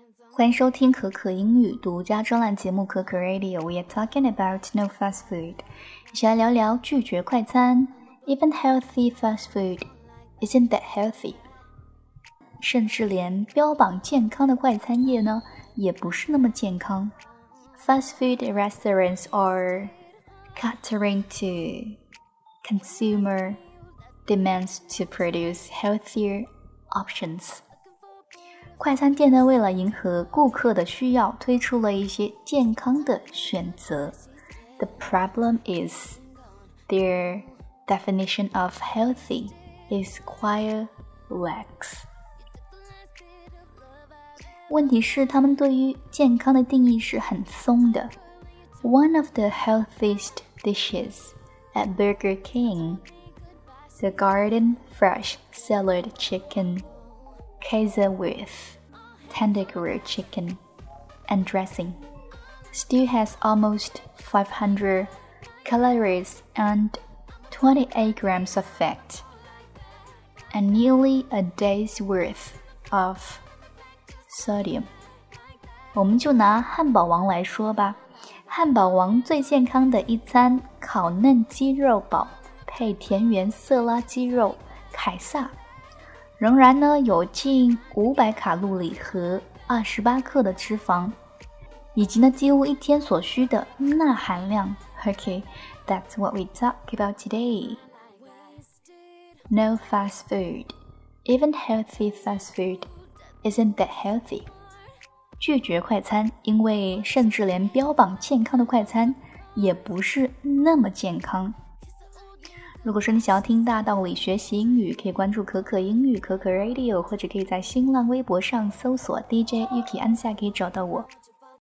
欢迎收听可可英语独家专栏节目可可 Radio。 We are talking about no fast food， 一起来聊聊拒绝快餐。 Even healthy fast food isn't that healthy。 甚至连标榜健康的快餐业呢，也不是那么健康。 Fast food restaurants are catering to consumer demands to produce healthier options。快餐店呢，为了迎合顾客的需要，推出了一些健康的选择。 The problem is their definition of healthy is quite lax。 问题是他们对于健康的定义是很松的。 One of the healthiest dishes at Burger King, the Garden Fresh Salad Chicken Queso with tender grilled chicken and dressing still has almost 500 calories and 28 grams of fat and nearly a day's worth of sodium。 我们就拿汉堡王来说吧，汉堡王最健康的一餐烤嫩鸡肉堡配田园色拉鸡肉凯撒，仍然呢有近500卡路里和28克的脂肪，以及呢几乎一天所需的钠含量。 Okay, that's what we talk about today. No fast food. Even healthy fast food isn't that healthy. 拒绝快餐，因为甚至连标榜健康的快餐也不是那么健康。如果说你想要听大道理学习英语，可以关注可可英语可可 Radio， 或者可以在新浪微博上搜索 DJ Yuki 按下可以找到我。